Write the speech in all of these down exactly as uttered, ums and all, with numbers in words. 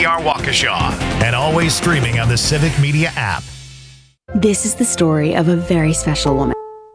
T R Waukesha. And always streaming on the Civic Media app. This is the story of a very special woman.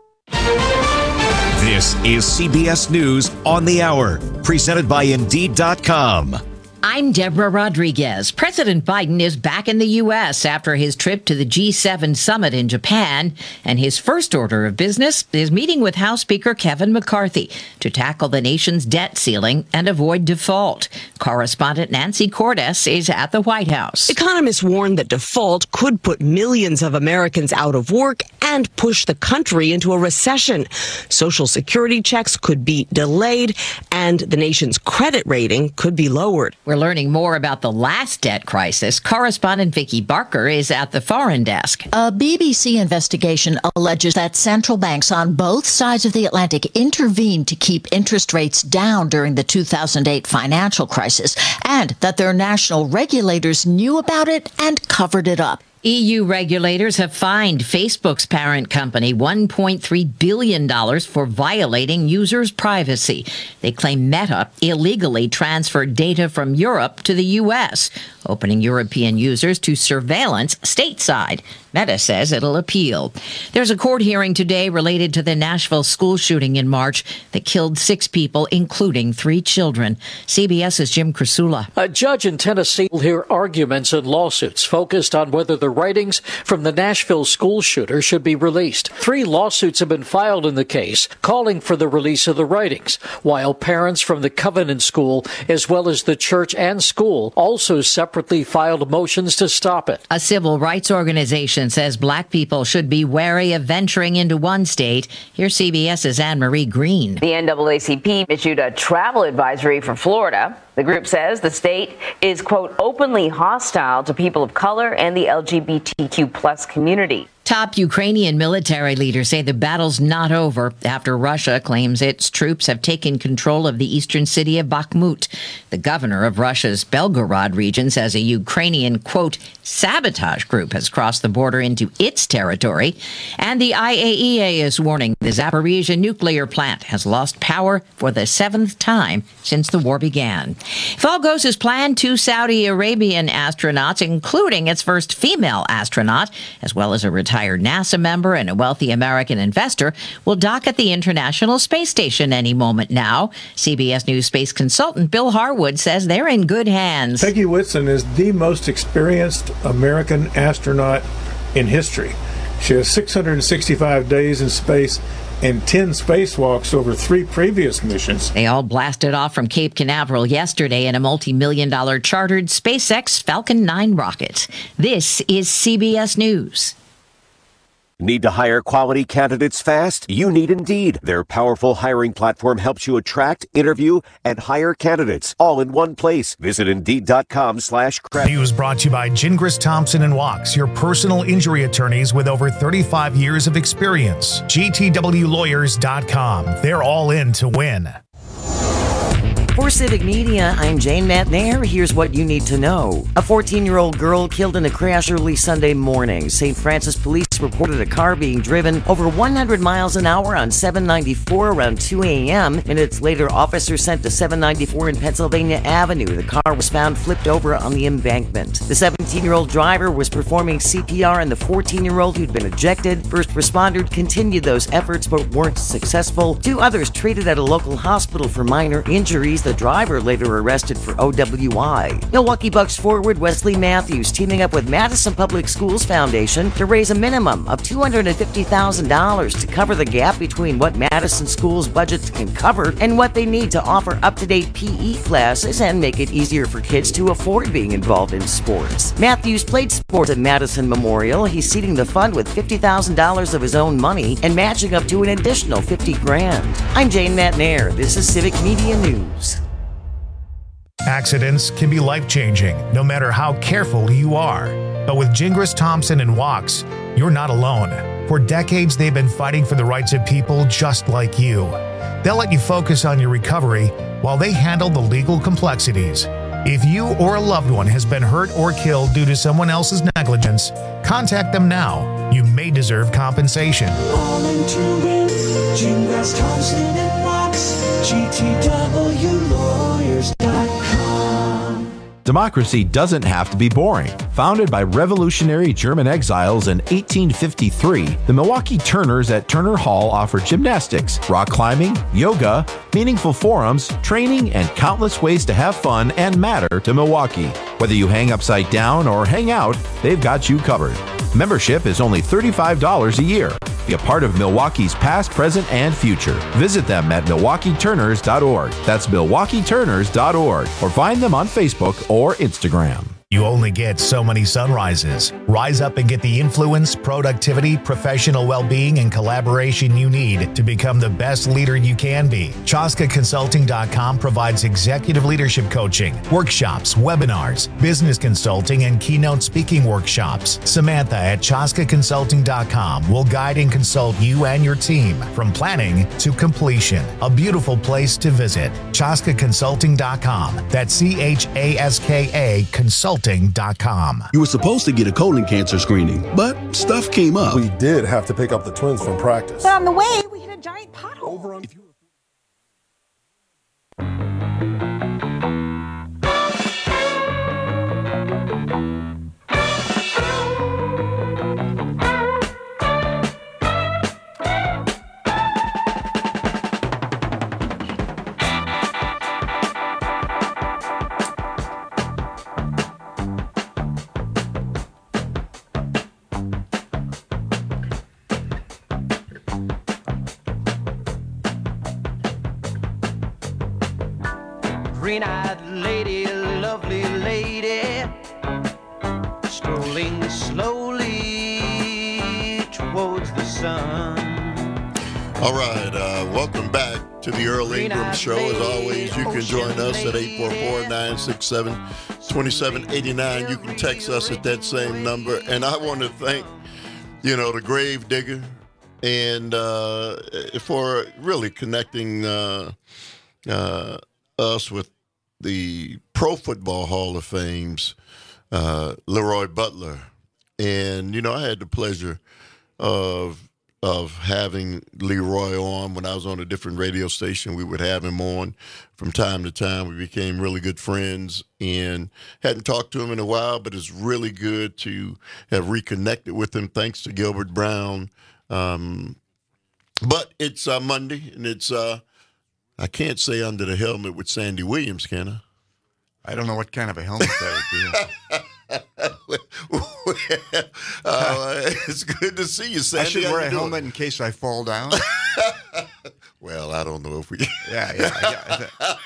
This is C B S News on the Hour, presented by Indeed dot com. I'm Deborah Rodriguez. President Biden is back in the U S after his trip to the G seven summit in Japan, and his first order of business is meeting with House Speaker Kevin McCarthy to tackle the nation's debt ceiling and avoid default. Correspondent Nancy Cordes is at the White House. Economists warn that default could put millions of Americans out of work and push the country into a recession. Social Security checks could be delayed, and the nation's credit rating could be lowered. We're learning more about the last debt crisis. Correspondent Vicki Barker is at the foreign desk. A B B C investigation alleges that central banks on both sides of the Atlantic intervened to keep interest rates down during the two thousand eight financial crisis, and that their national regulators knew about it and covered it up. E U regulators have fined Facebook's parent company one point three billion dollars for violating users' privacy. They claim Meta illegally transferred data from Europe to the U S, opening European users to surveillance stateside. Meta says it'll appeal. There's a court hearing today related to the Nashville school shooting in March that killed six people, including three children. CBS's Jim Krasula. A judge in Tennessee will hear arguments and lawsuits focused on whether the writings from the Nashville school shooter should be released. Three lawsuits have been filed in the case calling for the release of the writings, while parents from the Covenant School, as well as the church and school, also separately filed motions to stop it. A civil rights organization says black people should be wary of venturing into one state. Here's CBS's Anne-Marie Green. The N double A C P issued a travel advisory for Florida. The group says the state is, quote, openly hostile to people of color and the L G B T Q plus community. Top Ukrainian military leaders say the battle's not over after Russia claims its troops have taken control of the eastern city of Bakhmut. The governor of Russia's Belgorod region says a Ukrainian, quote, sabotage group has crossed the border into its territory. And the I A E A is warning the Zaporizhzhia nuclear plant has lost power for the seventh time since the war began. If all goes as planned, two Saudi Arabian astronauts, including its first female astronaut, as well as a retired NASA member and a wealthy American investor, will dock at the International Space Station any moment now. C B S News space consultant Bill Harwood says they're in good hands. Peggy Whitson is the most experienced American astronaut in history. She has six hundred sixty-five days in space and ten spacewalks over three previous missions. They all blasted off from Cape Canaveral yesterday in a multi-million dollar chartered SpaceX Falcon nine rocket. This is C B S News. Need to hire quality candidates fast? You need Indeed. Their powerful hiring platform helps you attract, interview, and hire candidates all in one place. Visit Indeed.com slash credit. News brought to you by Gingras Thompson and Wachs, your personal injury attorneys with over thirty-five years of experience. G T W lawyers dot com. They're all in to win. For Civic Media, I'm Jane Matnair. Here's what you need to know. A fourteen-year-old girl killed in a crash early Sunday morning. Saint Francis police reported a car being driven over one hundred miles an hour on seven ninety-four around two a.m. Minutes later, officers sent to seven ninety-four in Pennsylvania Avenue. The car was found flipped over on the embankment. The seventeen-year-old driver was performing C P R on the fourteen-year-old who'd been ejected. First responders continued those efforts but weren't successful. Two others treated at a local hospital for minor injuries. The driver later arrested for O W I. Milwaukee Bucks forward Wesley Matthews teaming up with Madison Public Schools Foundation to raise a minimum of two hundred fifty thousand dollars to cover the gap between what Madison schools' budgets can cover and what they need to offer up-to-date P E classes and make it easier for kids to afford being involved in sports. Matthews played sports at Madison Memorial. He's seeding the fund with fifty thousand dollars of his own money and matching up to an additional fifty grand. I'm Jane Matnair. This is Civic Media News. Accidents can be life-changing, no matter how careful you are. But with Gingras Thompson and Wachs, you're not alone. For decades, they've been fighting for the rights of people just like you. They'll let you focus on your recovery while they handle the legal complexities. If you or a loved one has been hurt or killed due to someone else's negligence, contact them now. You may deserve compensation. All in to win. Gingras Thompson and Wachs. G T W lawyers dot com. Democracy doesn't have to be boring. Founded by revolutionary German exiles in eighteen fifty-three, the Milwaukee Turners at Turner Hall offer gymnastics, rock climbing, yoga, meaningful forums, training, and countless ways to have fun and matter to Milwaukee. Whether you hang upside down or hang out, they've got you covered. Membership is only thirty-five dollars a year. Be a part of Milwaukee's past, present, and future. Visit them at milwaukee turners dot org. That's milwaukee turners dot org. Or find them on Facebook or Instagram. You only get so many sunrises. Rise up and get the influence, productivity, professional well-being, and collaboration you need to become the best leader you can be. Chaska Consulting dot com provides executive leadership coaching, workshops, webinars, business consulting, and keynote speaking workshops. Samantha at Chaska Consulting dot com will guide and consult you and your team from planning to completion. A beautiful place to visit. Chaska Consulting dot com. That's C H A S K A Consulting. dot com. You were supposed to get a colon cancer screening, but stuff came up. We did have to pick up the twins from practice. But on the way, we hit a giant pothole. Over on. Green-eyed lady, lovely lady, strolling slowly towards the sun. All right, uh, welcome back to the Earl Ingram Show. As always, you can join us at eight four four, nine six seven, two seven eight nine. You can text us at that same number. And I want to thank, you know, the Grave Digger and uh, for really connecting uh, uh, us with the Pro Football Hall of Fame's uh, Leroy Butler. And, you know, I had the pleasure of of having Leroy on when I was on a different radio station. We would have him on from time to time. We became really good friends and hadn't talked to him in a while, but it's really good to have reconnected with him thanks to Gilbert Brown. Um, but it's uh, Monday, and it's uh, I can't say under the helmet with Sandy Williams, can I? I don't know what kind of a helmet that would be. uh, it's good to see you, Sandy. I should How wear you a doing? helmet in case I fall down. Well, I don't know if we. yeah, yeah. yeah.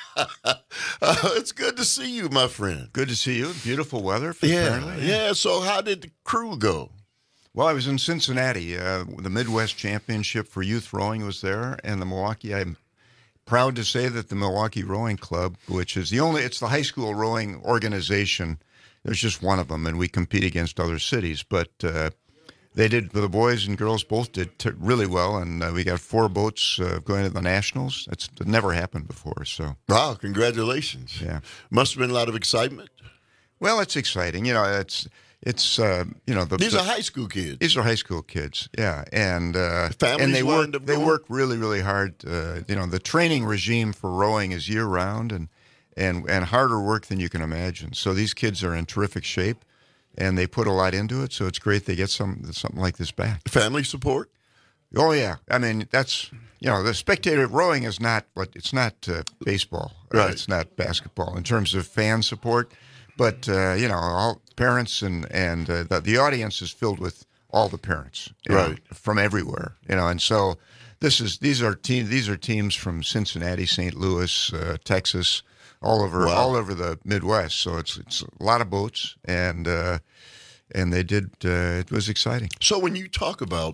uh, it's good to see you, my friend. Good to see you. Beautiful weather. For Yeah, apparently. yeah. So, how did the crew go? Well, I was in Cincinnati. Uh, the Midwest Championship for youth rowing was there, and the Milwaukee. I'm proud to say that the Milwaukee Rowing Club, which is the only, it's the high school rowing organization. There's just one of them, and we compete against other cities. But uh, they did, the boys and girls both did t- really well, and uh, we got four boats uh, going to the Nationals. That's it never happened before. So wow, congratulations! Yeah, must have been a lot of excitement. Well, it's exciting. You know, it's it's uh, you know the, these the, are high school kids. These are high school kids. Yeah, and uh, Families and they work up they going? work really really hard. Uh, you know, the training regime for rowing is year round and. And and harder work than you can imagine. So these kids are in terrific shape, and they put a lot into it. So it's great they get some something like this back. Family support? Oh yeah. I mean that's you know the spectator rowing is not what it's not uh, baseball. Right. Uh, it's not basketball in terms of fan support, but uh, you know all parents and and uh, the, the audience is filled with all the parents, you know, right, from everywhere. You know, and so this is these are team these are teams from Cincinnati, Saint Louis, uh, Texas. All over, wow. all over the Midwest. So it's it's a lot of boats, and uh, and they did. Uh, it was exciting. So when you talk about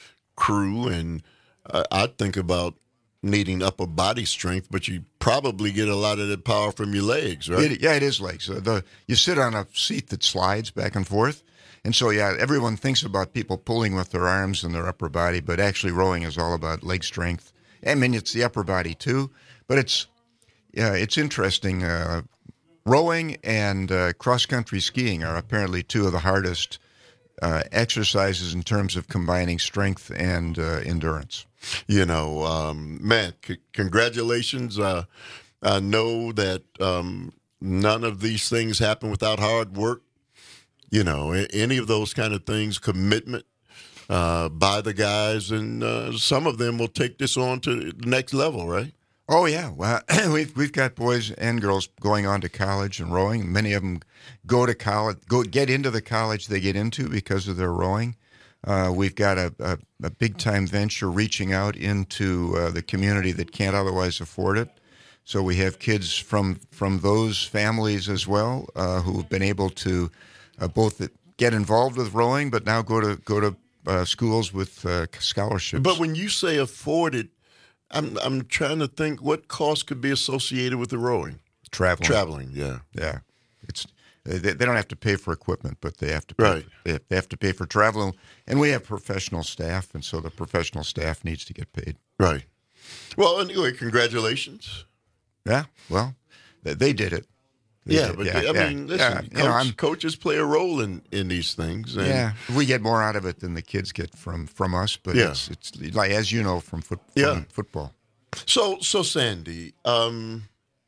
crew, and uh, I think about needing upper body strength, but you probably get a lot of that power from your legs, right? It, yeah, it is legs. Uh, the you sit on a seat that slides back and forth, and so yeah, everyone thinks about people pulling with their arms and their upper body, but actually rowing is all about leg strength. I mean, it's the upper body too, but it's. Yeah, it's interesting. Uh, rowing and uh, cross-country skiing are apparently two of the hardest uh, exercises in terms of combining strength and uh, endurance. You know, um, man, c- congratulations. Uh, I know that um, none of these things happen without hard work. You know, any of those kind of things, commitment uh, by the guys, and uh, some of them will take this on to the next level, right? Oh yeah, well, we've we've got boys and girls going on to college and rowing. Many of them go to college, go get into the college they get into because of their rowing. Uh, we've got a, a, a big time venture reaching out into uh, the community that can't otherwise afford it. So we have kids from from those families as well uh, who have been able to uh, both get involved with rowing, but now go to go to uh, schools with uh, scholarships. But when you say afforded, I'm I'm trying to think what cost could be associated with the rowing. Traveling. Traveling, yeah. Yeah. It's they, they don't have to pay for equipment, but they have to pay right. for, they, have, they have to pay for traveling. And we have professional staff, and so the professional staff needs to get paid. Right. Well, anyway, congratulations. Yeah, well, they, they did it. They yeah, did. but yeah, I yeah. mean, listen, yeah, coach, you know, I'm, coaches play a role in, in these things. And yeah, we get more out of it than the kids get from, from us, but yeah. it's, it's like, as you know, from, foot, from yeah. football. So, so Sandy, um,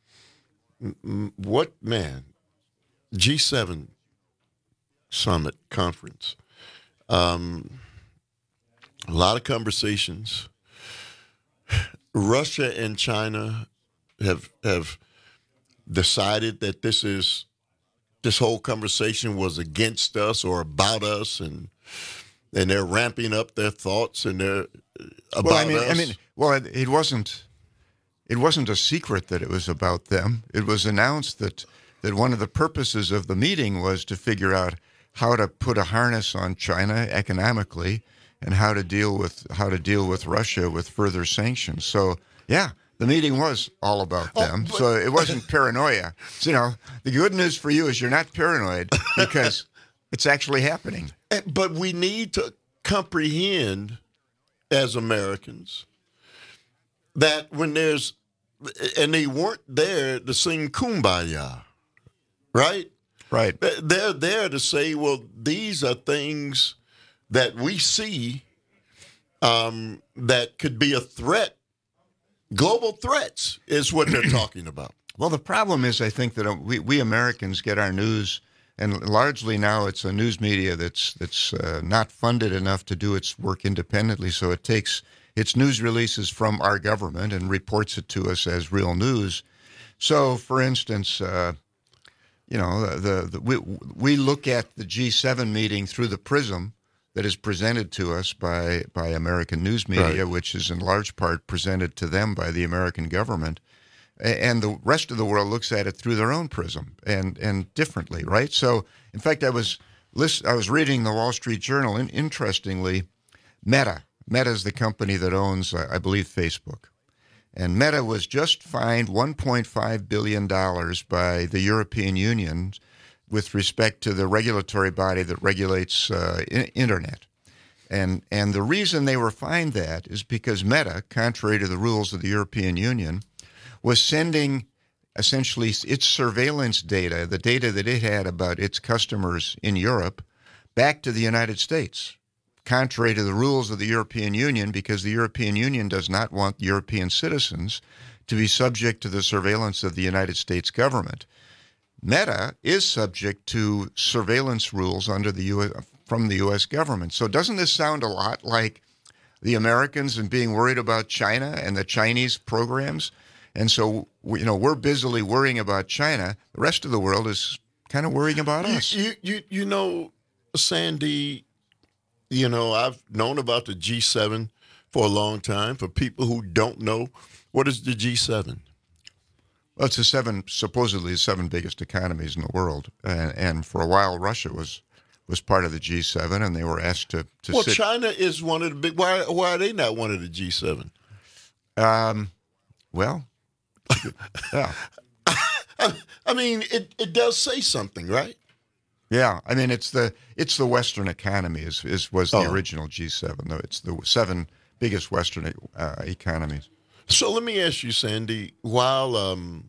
what, man, G seven summit conference, um, a lot of conversations. Russia and China have have decided that this is this whole conversation was against us or about us, and and they're ramping up their thoughts and they're about well, I mean, us. I mean, well, it, it wasn't it wasn't a secret that it was about them. It was announced that that one of the purposes of the meeting was to figure out how to put a harness on China economically and how to deal with how to deal with Russia with further sanctions. So, yeah, the meeting was all about them. Oh, but, so it wasn't paranoia. So, you know, the good news for you is you're not paranoid because it's actually happening. But we need to comprehend as Americans that when there's, and they weren't there to sing Kumbaya, right? Right. They're there to say, well, these are things that we see um, that could be a threat. Global threats is what they're talking about. Well, the problem is, I think that we, we Americans get our news, and largely now it's a news media that's that's uh, not funded enough to do its work independently. So it takes its news releases from our government and reports it to us as real news. So, for instance, uh, you know, the, the we we look at the G seven meeting through the prism that is presented to us by, by American news media, right, which is in large part presented to them by the American government. And the rest of the world looks at it through their own prism and, and differently, right? So, in fact, I was list, I was reading the Wall Street Journal, and interestingly, Meta, Meta is the company that owns, I believe, Facebook. And Meta was just fined one point five billion dollars by the European Union with respect to the regulatory body that regulates uh, I- internet. And and the reason they were fined that is because Meta, contrary to the rules of the European Union, was sending essentially its surveillance data, the data that it had about its customers in Europe, back to the United States, contrary to the rules of the European Union, because the European Union does not want European citizens to be subject to the surveillance of the United States government. Meta is subject to surveillance rules under the U S from the U S government. So doesn't this sound a lot like the Americans and being worried about China and the Chinese programs? And so, we, you know, we're busily worrying about China. The rest of the world is kind of worrying about us. You, you, you know, Sandy, you know, I've known about the G seven for a long time. For people who don't know, what is the G seven? Well, it's the seven, supposedly the seven biggest economies in the world. And, and for a while, Russia was was part of the G seven, and they were asked to, to well, sit. China is one of the big, why, why are they not one of the G seven? Um, well, yeah. I, I mean, it, it does say something, right? Yeah, I mean, it's the it's the Western economy is, is was the Oh. original G seven. Though it's the seven biggest Western uh, economies. So let me ask you, Sandy, while um,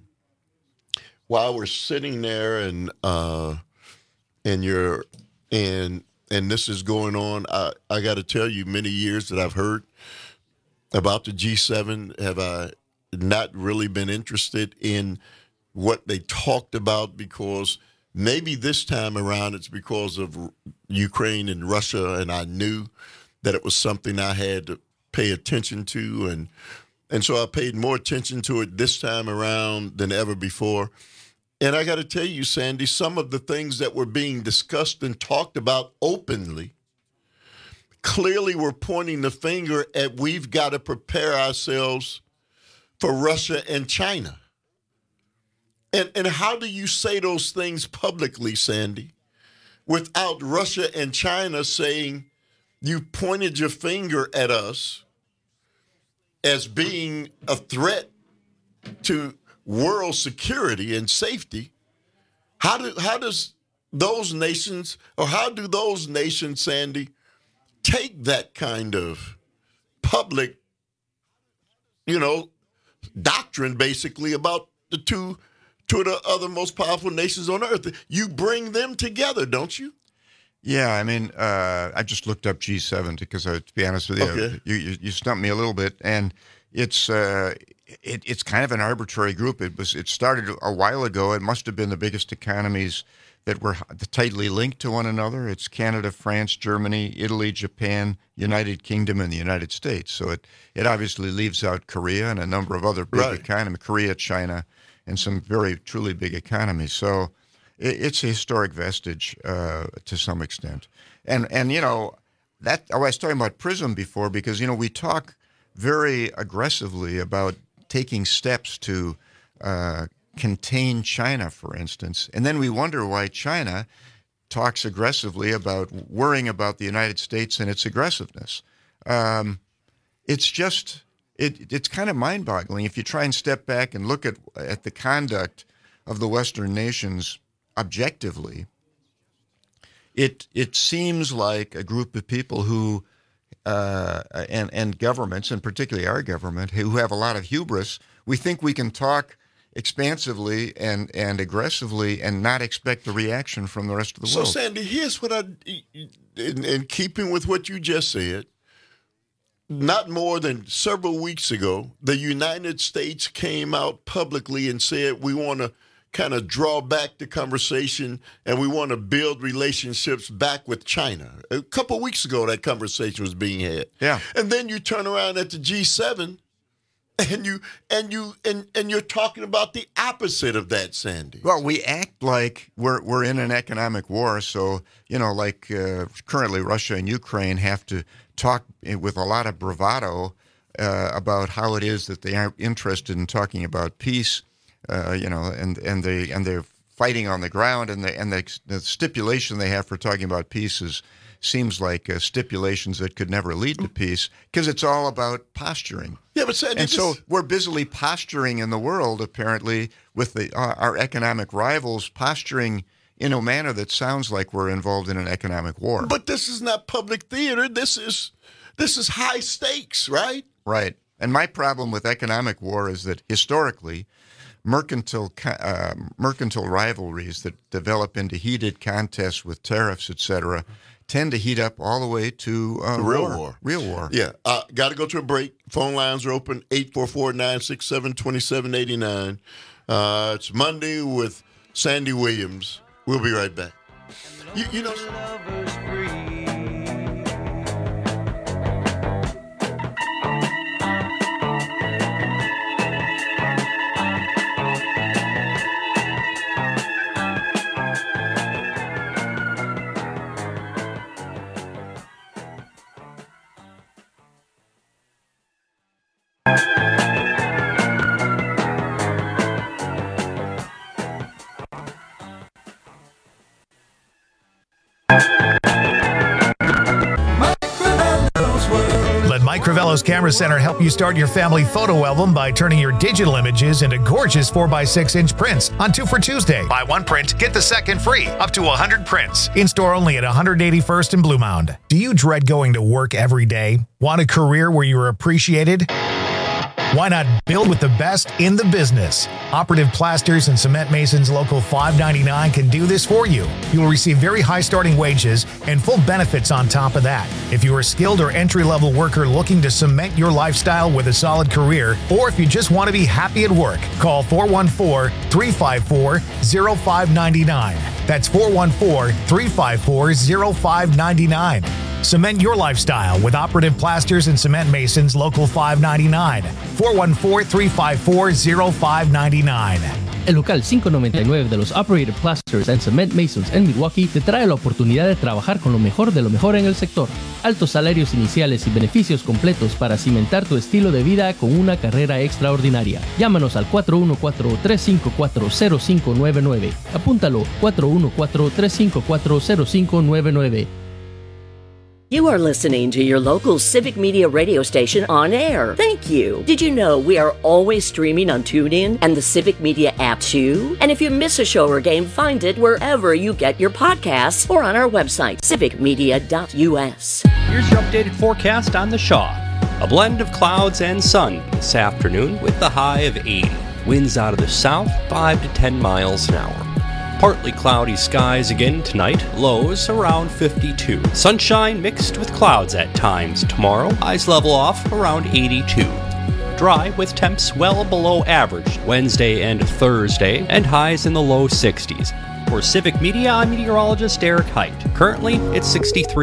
while we're sitting there and uh, and you're and and this is going on, I, I got to tell you, many years that I've heard about the G seven, have I not really been interested in what they talked about, because maybe this time around it's because of Ukraine and Russia, and I knew that it was something I had to pay attention to, and and so I paid more attention to it this time around than ever before. And I got to tell you, Sandy, some of the things that were being discussed and talked about openly clearly were pointing the finger at we've got to prepare ourselves for Russia and China. And and how do you say those things publicly, Sandy, without Russia and China saying you pointed your finger at us as being a threat to world security and safety? How do how does those nations, or how do those nations, Sandy, take that kind of public, you know, doctrine basically about the two two of the other most powerful nations on earth? You bring them together, don't you? Yeah, I mean, uh, I just looked up G seven because, uh, to be honest with you, Okay. you, you you stumped me a little bit, and it's uh, it, it's kind of an arbitrary group. It was it started a while ago. It must have been the biggest economies that were tightly linked to one another. It's Canada, France, Germany, Italy, Japan, United Kingdom, and the United States. So it it obviously leaves out Korea and a number of other big Right. economies, Korea, China, and some very truly big economies. So it, it's a historic vestige uh, to some extent. And and you know that I was talking about PRISM before, because you know we talk very aggressively about taking steps to uh, contain China, for instance, and then we wonder why China talks aggressively about worrying about the United States and its aggressiveness. Um, it's just it, it's kind of mind-boggling if you try and step back and look at at the conduct of the Western nations objectively. It it seems like a group of people who uh, and and governments, and particularly our government, who have a lot of hubris. We think we can talk expansively and, and aggressively and not expect the reaction from the rest of the So, world. Sandy, here's what I, in, in keeping with what you just said, not more than several weeks ago, the United States came out publicly and said we want to kind of draw back the conversation and we want to build relationships back with China. A couple of weeks ago, that conversation was being had. Yeah. And then you turn around at the G seven and you and you and, and you're talking about the opposite of that, Sandy. Well, we act like we're we're in an economic war. So, you know, like uh, currently Russia and Ukraine have to talk with a lot of bravado uh, about how it is that they aren't interested in talking about peace. Uh, you know, and and they and they're fighting on the ground, and the and the, the stipulation they have for talking about peace is seems like uh, stipulations that could never lead to peace, because it's all about posturing. Yeah, but Sandy, and so this- we're busily posturing in the world, apparently, with the uh, our economic rivals posturing in a manner that sounds like we're involved in an economic war. But this is not public theater. This is this is high stakes, right? Right. And my problem with economic war is that historically, mercantile uh, mercantile rivalries that develop into heated contests with tariffs, et cetera, tend to heat up all the way to uh, The real war. war. Real war. Yeah. Uh, got to go to a break. Phone lines are open, eight four four, nine six seven, two seven eight nine. Uh, it's Monday with Sandy Williams. We'll be right back. You, you know... Let Mike Crivello's Camera Center help you start your family photo album by turning your digital images into gorgeous four by six inch prints on Two for Tuesday. Buy one print, get the second free. Up to one hundred prints. In-store only at one eighty-first and Blue Mound. Do you dread going to work every day? Want a career where you are appreciated? Why not build with the best in the business? Operative Plasters and Cement Masons Local five ninety-nine can do this for you. You will receive very high starting wages and full benefits on top of that. If you are a skilled or entry-level worker looking to cement your lifestyle with a solid career, or if you just want to be happy at work, call four one four, three five four, zero five nine nine. That's four one four, three five four, zero five nine nine. Cement your lifestyle with Operative Plasters and Cement Masons Local five ninety-nine. four one four, three five four, zero five nine nine. El local cinco noventa y nueve de los Operative Plasters and Cement Masons en Milwaukee te trae la oportunidad de trabajar con lo mejor de lo mejor en el sector. Altos salarios iniciales y beneficios completos para cimentar tu estilo de vida con una carrera extraordinaria. Llámanos al cuatro uno cuatro, tres cinco cuatro, cero cinco nueve nueve. Apúntalo, cuatro uno cuatro, tres cinco cuatro, cero cinco nueve nueve. You are listening to your local Civic Media radio station on air. Thank you. Did you know we are always streaming on TuneIn and the Civic Media app too? And if you miss a show or game, find it wherever you get your podcasts or on our website, civic media dot u s. Here's your updated forecast on the Shaw. A blend of clouds and sun this afternoon with the high of eighty. Winds out of the south, five to ten miles an hour. Partly cloudy skies again tonight, lows around fifty-two. Sunshine mixed with clouds at times tomorrow, highs level off around eighty-two. Dry with temps well below average Wednesday and Thursday, and highs in the low sixties. For Civic Media, I'm meteorologist Eric Height. Currently, it's sixty-three.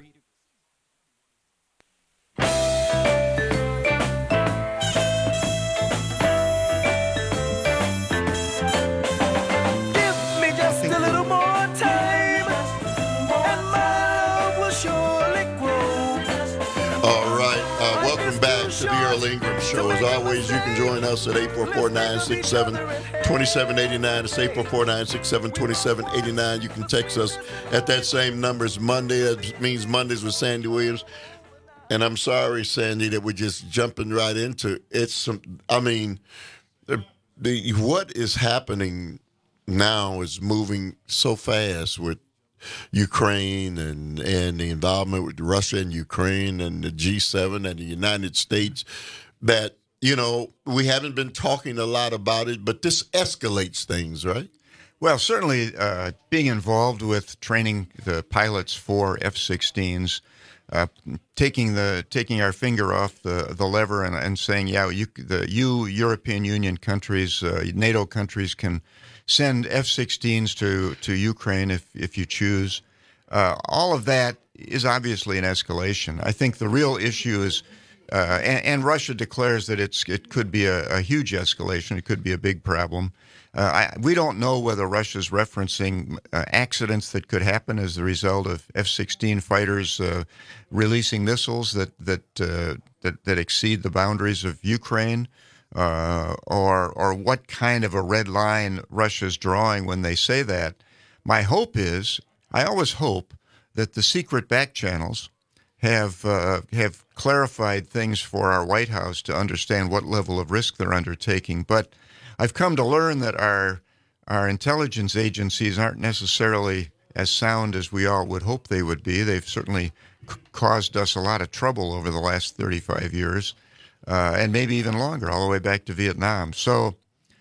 Show. As always, you can join us at eight four four, nine six seven, two seven eight nine. It's eight four four, nine six seven, two seven eight nine. You can text us at that same number. It's Monday. That means Mondays with Sandy Williams. And I'm sorry, Sandy, that we're just jumping right into it. It's some, I mean, the, the what is happening now is moving so fast with Ukraine and, and the involvement with Russia and Ukraine and the G seven and the United States that, you know, we haven't been talking a lot about it, but this escalates things, right? Well, certainly uh, being involved with training the pilots for F sixteens, uh, taking the taking our finger off the, the lever and, and saying, yeah, you, the you European Union countries, uh, NATO countries can send F sixteens to, to Ukraine if, if you choose. Uh, all of that is obviously an escalation. I think the real issue is, uh, and, and Russia declares that it's it could be a, a huge escalation. It could be a big problem. Uh, I, we don't know whether Russia's referencing uh, accidents that could happen as the result of F sixteen fighters uh, releasing missiles that that, uh, that that exceed the boundaries of Ukraine. Uh, or or what kind of a red line Russia's drawing when they say that. My hope is, I always hope that the secret back channels have uh, have clarified things for our White House to understand what level of risk they're undertaking. But I've come to learn that our our intelligence agencies aren't necessarily as sound as we all would hope they would be. They've certainly c- caused us a lot of trouble over the last thirty-five years. Uh, and maybe even longer, all the way back to Vietnam. So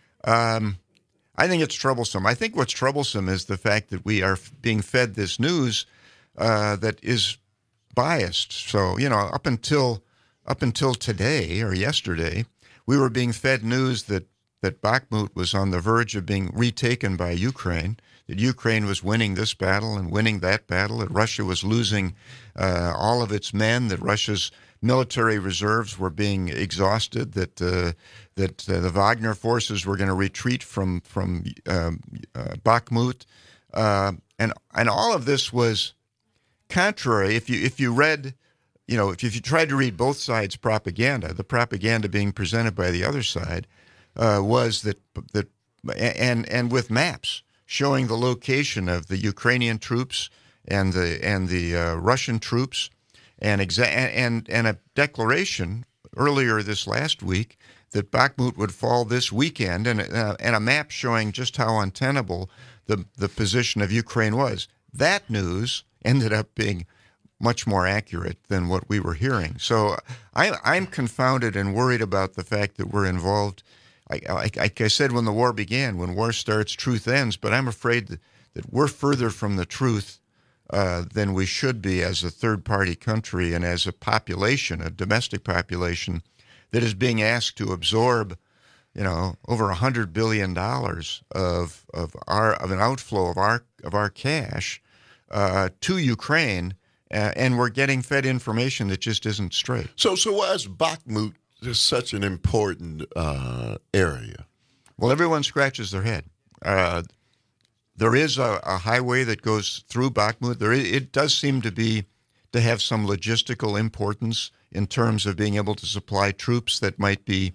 um, I think it's troublesome. I think what's troublesome is the fact that we are f- being fed this news uh, that is biased. So, you know, up until up until today or yesterday, we were being fed news that, that Bakhmut was on the verge of being retaken by Ukraine, that Ukraine was winning this battle and winning that battle, that Russia was losing uh, all of its men, that Russia's military reserves were being exhausted, that uh, that uh, the Wagner forces were going to retreat from from um, uh, Bakhmut, uh, and and all of this was contrary. If you if you read, you know, if, if you tried to read both sides' propaganda, the propaganda being presented by the other side uh, was that that and and with maps showing the location of the Ukrainian troops and the and the uh, Russian troops. And, exa- and and a declaration earlier this last week that Bakhmut would fall this weekend, and uh, and a map showing just how untenable the the position of Ukraine was. That news ended up being much more accurate than what we were hearing. So I, I'm confounded and worried about the fact that we're involved. Like, like, like I said, when the war began, when war starts, truth ends. But I'm afraid that, that we're further from the truth uh, than we should be as a third-party country and as a population, a domestic population, that is being asked to absorb, you know, over a hundred billion dollars of of our of an outflow of our of our cash uh, to Ukraine, uh, and we're getting fed information that just isn't straight. So, so why is Bakhmut such an important uh, area? Well, everyone scratches their head. Uh, there is a, a highway that goes through Bakhmut. There, is, it does seem to be to have some logistical importance in terms of being able to supply troops that might be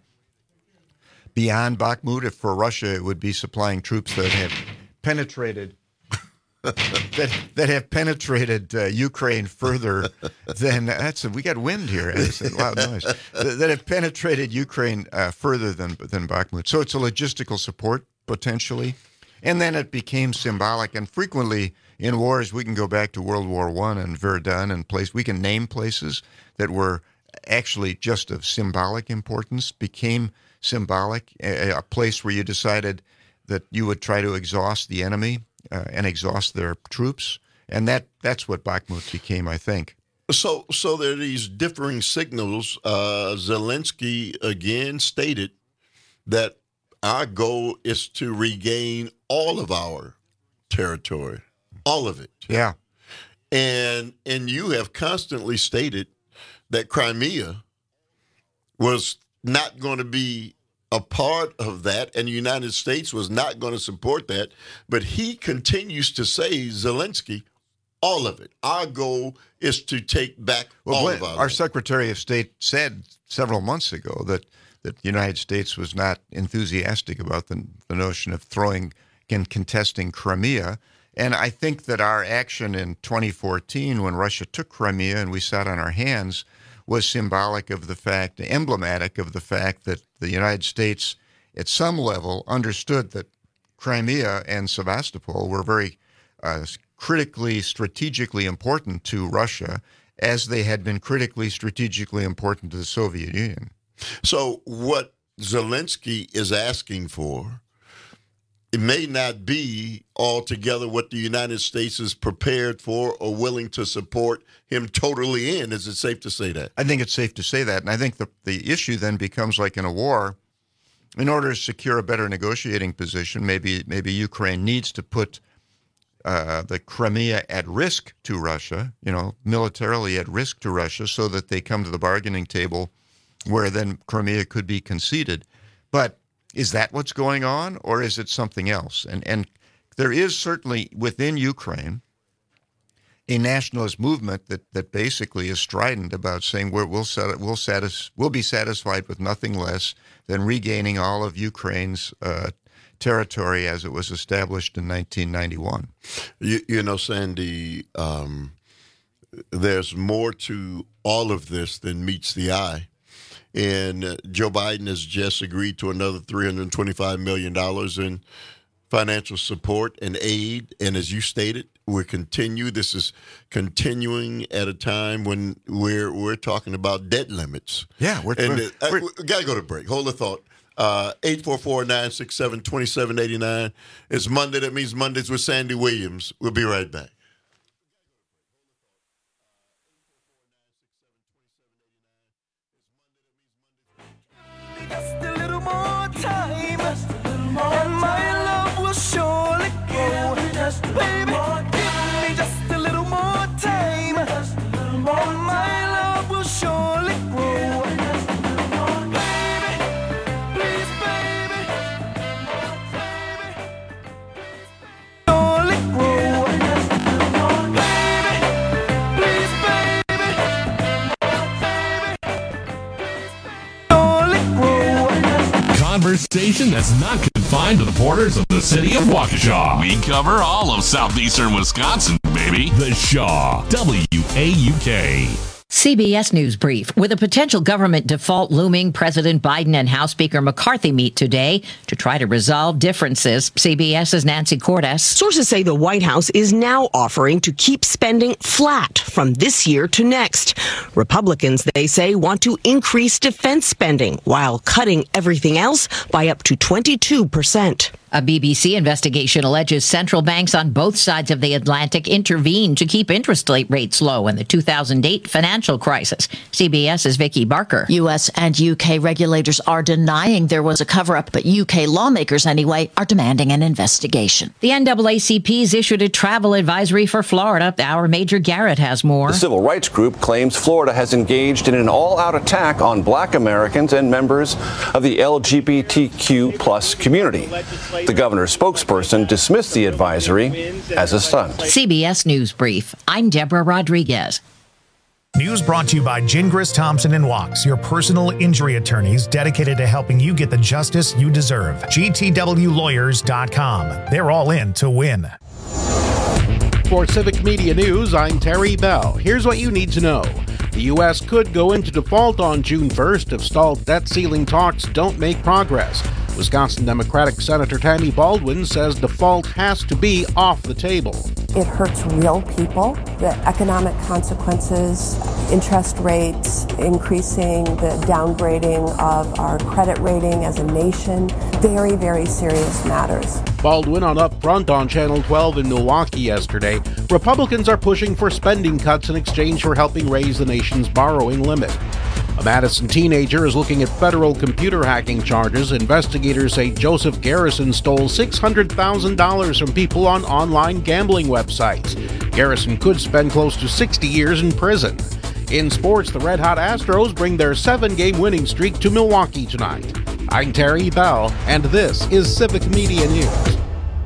beyond Bakhmut. If for Russia, it would be supplying troops that have penetrated that that have penetrated uh, Ukraine further than that's a, we got wind here. It's a loud noise that have penetrated Ukraine uh, further than than Bakhmut. So it's a logistical support potentially, and then it became symbolic. And frequently in wars, we can go back to World War One and Verdun and place. We can name places that were actually just of symbolic importance, became symbolic, a, a place where you decided that you would try to exhaust the enemy uh, and exhaust their troops. And that that's what Bakhmut became, I think. So so there are these differing signals. Uh, Zelensky again stated that our goal is to regain all of our territory, all of it. Yeah. And and you have constantly stated that Crimea was not going to be a part of that, and the United States was not going to support that. But he continues to say, Zelensky, all of it. Our goal is to take back well, all when, of our Our land. Secretary of State said several months ago that, that the United States was not enthusiastic about the, the notion of throwing and contesting Crimea. And I think that our action in twenty fourteen, when Russia took Crimea and we sat on our hands, was symbolic of the fact, emblematic of the fact that the United States, at some level, understood that Crimea and Sevastopol were very uh, critically, strategically important to Russia, as they had been critically, strategically important to the Soviet Union. So what Zelensky is asking for, it may not be altogether what the United States is prepared for or willing to support him totally in. Is it safe to say that? I think it's safe to say that. And I think the, the issue then becomes like in a war, in order to secure a better negotiating position, maybe maybe Ukraine needs to put uh, the Crimea at risk to Russia, you know, militarily at risk to Russia, so that they come to the bargaining table where then Crimea could be conceded. But is that what's going on, or is it something else? And and there is certainly within Ukraine a nationalist movement that, that basically is strident about saying we're, we'll set, we'll satis, we'll be satisfied with nothing less than regaining all of Ukraine's uh, territory as it was established in nineteen ninety-one. You, you know, Sandy, um, there's more to all of this than meets the eye. And uh, Joe Biden has just agreed to another three hundred twenty-five million dollars in financial support and aid. And as you stated, we're continue. This is continuing at a time when we're we're talking about debt limits. Yeah, we're, and we're, uh, we're we got to go to break. Hold the thought. Uh, eight four four, nine six seven, two seven eight nine. It's Monday. That means Mondays with Sandy Williams. We'll be right back. Just a little more time, and my love will surely grow. Baby, give me just a little more time, and my love will surely grow. Baby, please, baby, surely grow. Baby, please, baby, surely grow. Conversation that's not confined to the borders of the city of Waukesha. We cover all of southeastern Wisconsin, baby. The Shaw, W A U K. C B S News Brief. With a potential government default looming, President Biden and House Speaker McCarthy meet today to try to resolve differences. CBS's Nancy Cordes. Sources say the White House is now offering to keep spending flat from this year to next. Republicans, they say, want to increase defense spending while cutting everything else by up to twenty-two percent. A B B C investigation alleges central banks on both sides of the Atlantic intervened to keep interest rates low in the two thousand eight financial crisis. CBS's Vicky Barker. U S and U K regulators are denying there was a cover-up, but U K lawmakers, anyway, are demanding an investigation. The N double A C P's issued a travel advisory for Florida. Our Major Garrett has more. The civil rights group claims Florida has engaged in an all-out attack on black Americans and members of the L G B T Q plus community. The governor's spokesperson dismissed the advisory as a stunt. C B S News Brief. I'm Deborah Rodriguez. News brought to you by Gingras, Thompson and Wachs, your personal injury attorneys dedicated to helping you get the justice you deserve. G T W lawyers dot com. They're all in to win. For Civic Media News, I'm Terry Bell. Here's what you need to know. The U S could go into default on June first if stalled debt ceiling talks don't make progress. Wisconsin Democratic Senator Tammy Baldwin says default has to be off the table. It hurts real people. The economic consequences, interest rates, increasing the downgrading of our credit rating as a nation, very, very serious matters. Baldwin on Upfront on Channel twelve in Milwaukee yesterday. Republicans are pushing for spending cuts in exchange for helping raise the nation's borrowing limit. A Madison teenager is looking at federal computer hacking charges. Investigators say Joseph Garrison stole six hundred thousand dollars from people on online gambling websites. Garrison could spend close to sixty years in prison. In sports, the Red Hot Astros bring their seven-game winning streak to Milwaukee tonight. I'm Terry Bell, and this is Civic Media News.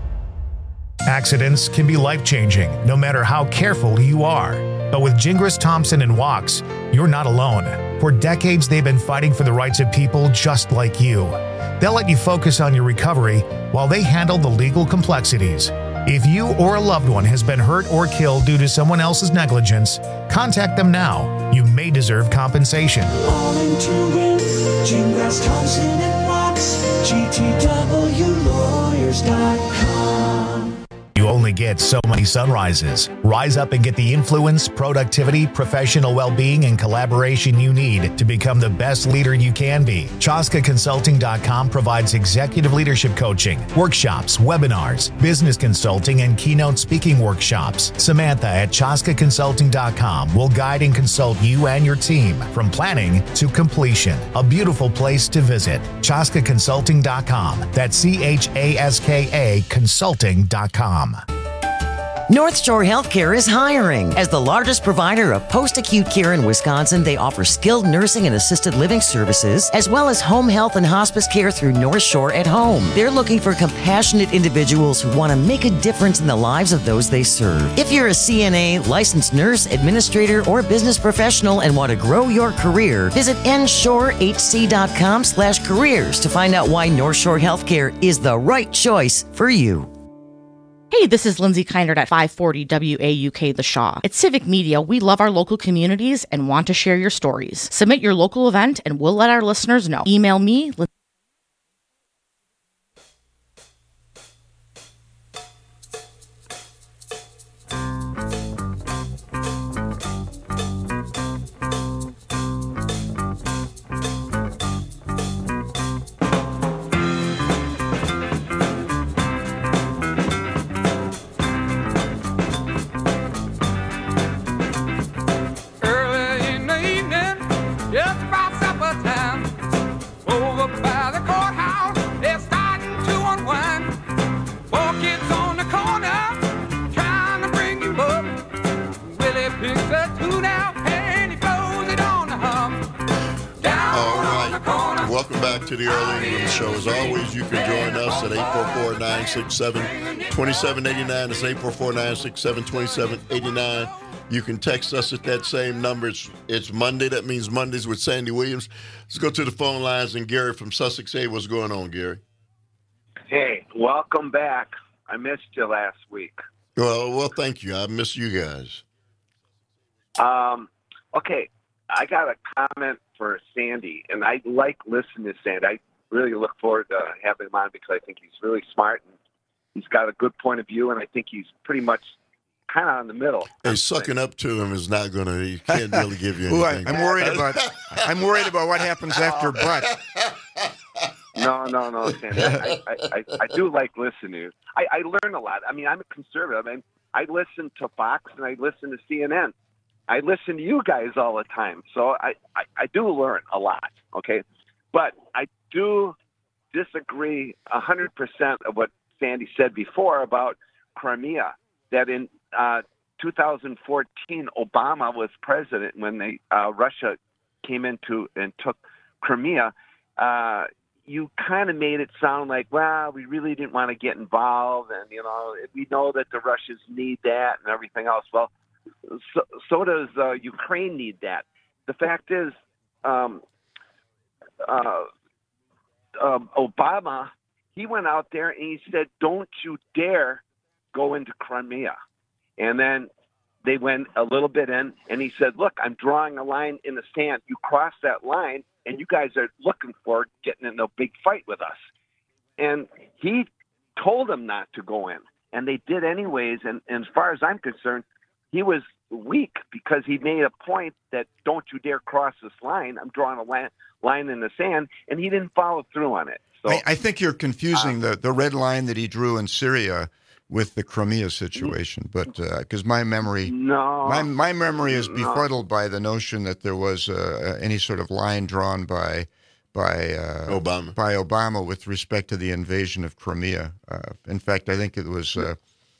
Accidents can be life-changing, no matter how careful you are. But with Gingras, Thompson and Wachs, you're not alone. For decades, they've been fighting for the rights of people just like you. They'll let you focus on your recovery while they handle the legal complexities. If you or a loved one has been hurt or killed due to someone else's negligence, contact them now. You may deserve compensation. All in to win. Gingras, Thompson and Wachs. G T W lawyers dot com. You only get so many sunrises. Rise up and get the influence, productivity, professional well-being, and collaboration you need to become the best leader you can be. Chaska Consulting dot com provides executive leadership coaching, workshops, webinars, business consulting, and keynote speaking workshops. Samantha at Chaska Consulting dot com will guide and consult you and your team from planning to completion. A beautiful place to visit. Chaska Consulting dot com. That's C H A S K A Consulting dot com. North Shore Healthcare is hiring. As the largest provider of post-acute care in Wisconsin, they offer skilled nursing and assisted living services, as well as home health and hospice care through North Shore at Home. They're looking for compassionate individuals who want to make a difference in the lives of those they serve. If you're a C N A, licensed nurse, administrator, or business professional and want to grow your career, visit N shore H C dot com slash careers to find out why North Shore Healthcare is the right choice for you. Hey, this is Lindsay Kindert at five forty W A U K The Shaw. At Civic Media, we love our local communities and want to share your stories. Submit your local event and we'll let our listeners know. Email me, to the Early Ingram Show. As always, you can join us at eight four four, nine six seven, two seven eight nine. It's eight four four, nine six seven, two seven eight nine. You can text us at that same number. It's, it's Monday. That means Mondays with Sandy Williams. Let's go to the phone lines. And Gary from Sussex. Hey, what's going on, Gary? Hey, welcome back. I missed you last week. Well, well, thank you. I miss you guys. Um, Okay, I got a comment for Sandy, and I like listening to Sandy. I really look forward to having him on because I think he's really smart and he's got a good point of view, and I think he's pretty much kind of in the middle. Hey, sucking up to him is not going to. He can't really give you Ooh, I, anything. I'm worried about. I'm worried about what happens after butt. No, no, no, Sandy. I, I, I, I do like listening. I, I learn a lot. I mean, I'm a conservative. I mean, I listen to Fox and I listen to C N N. I listen to you guys all the time. So I, I, I do learn a lot, okay? But I do disagree one hundred percent of what Sandy said before about Crimea, that in uh, two thousand fourteen, Obama was president when they, uh, Russia came into and took Crimea. Uh, you kind of made it sound like, well, we really didn't want to get involved, and, you know, we know that the Russians need that and everything else. Well, so, so does uh, Ukraine need that. The fact is, um, uh, uh, Obama, he went out there and he said, don't you dare go into Crimea. And then they went a little bit in, and he said, look, I'm drawing a line in the sand. You cross that line, and you guys are looking for getting in a big fight with us. And he told them not to go in, and they did anyways. And, and as far as I'm concerned, he was weak because he made a point that don't you dare cross this line. I'm drawing a line, line in the sand, and he didn't follow through on it. So I, I think you're confusing uh, the, the red line that he drew in Syria with the Crimea situation, but because uh, my memory, no, my my memory is no. befuddled by the notion that there was uh, any sort of line drawn by by uh, Obama by Obama with respect to the invasion of Crimea. Uh, in fact, I think it was uh,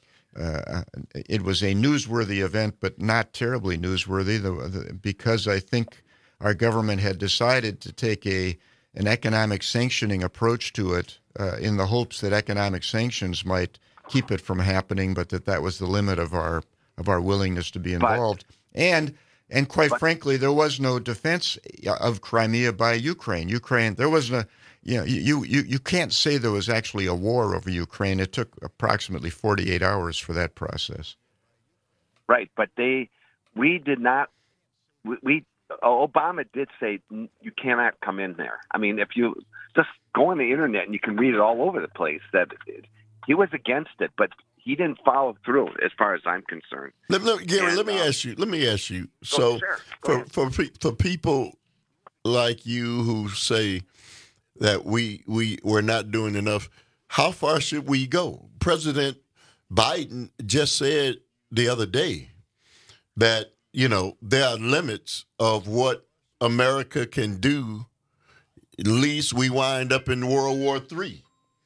uh, it was a newsworthy event, but not terribly newsworthy, the, the, because I think our government had decided to take a an economic sanctioning approach to it uh, in the hopes that economic sanctions might keep it from happening, but that that was the limit of our of our willingness to be involved. But, and and quite but, frankly, there was no defense of Crimea by Ukraine. Ukraine, there was no, you know, you you you can't say there was actually a war over Ukraine. It took approximately forty-eight hours for that process. Right, but they, we did not, we, we Obama did say you cannot come in there. I mean, if you just go on the internet and you can read it all over the place that. It, He was against it, but he didn't follow through, as far as I'm concerned. Let, let, Gary, and, let me uh, ask you. Let me ask you. So, oh, sure. for, for for people like you who say that we we we're not doing enough, how far should we go? President Biden just said the other day that you know there are limits of what America can do. At least we wind up in World War Three.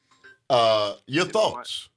Uh, your you thoughts?